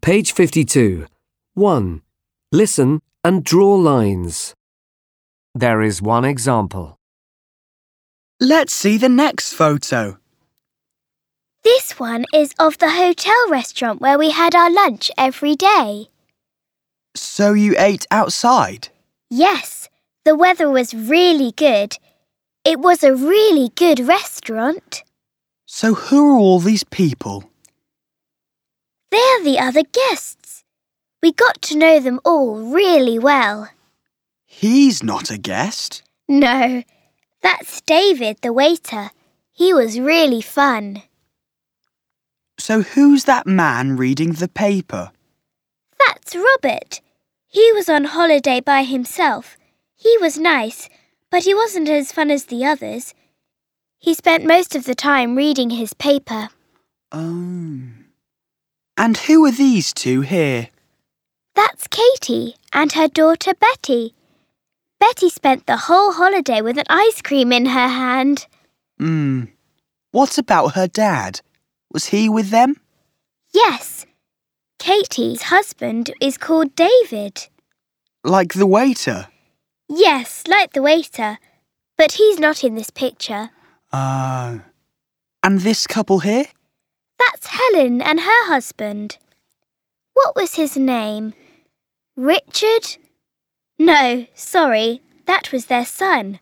Page 52. 1. Listen and draw lines. There is one example. Let's see the next photo. This one is of the hotel restaurant where we had our lunch every day. So you ate outside? Yes, the weather was really good. It was a really good restaurant. So who are all these people? They're the other guests. We got to know them all really well. He's not a guest. No, that's David, the waiter. He was really fun. So who's that man reading the paper? That's Robert. He was on holiday by himself. He was nice, but he wasn't as fun as the others. He spent most of the time reading his paper. Oh. And who are these two here? That's Katie and her daughter Betty. Betty spent the whole holiday with an ice cream in her hand. What about her dad? Was he with them? Yes. Katie's husband is called David. Like the waiter? Yes, like the waiter. But he's not in this picture. And this couple here? That's Helen and her husband. What was his name? Richard? No, sorry, that was their son.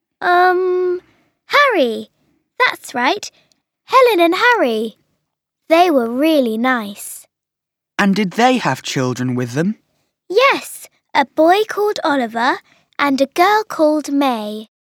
Harry. That's right. Helen and Harry. They were really nice. And did they have children with them? Yes, a boy called Oliver and a girl called May.